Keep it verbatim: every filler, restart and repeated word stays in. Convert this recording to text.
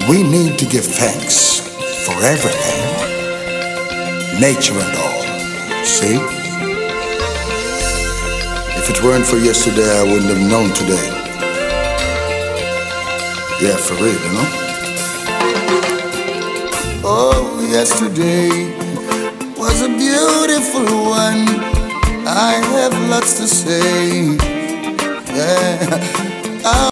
We need to give thanks for everything, nature and all. See? If it weren't for yesterday, I wouldn't have known today. Yeah, for real, you know? Oh, yesterday was a beautiful one. I have lots to say. Yeah. I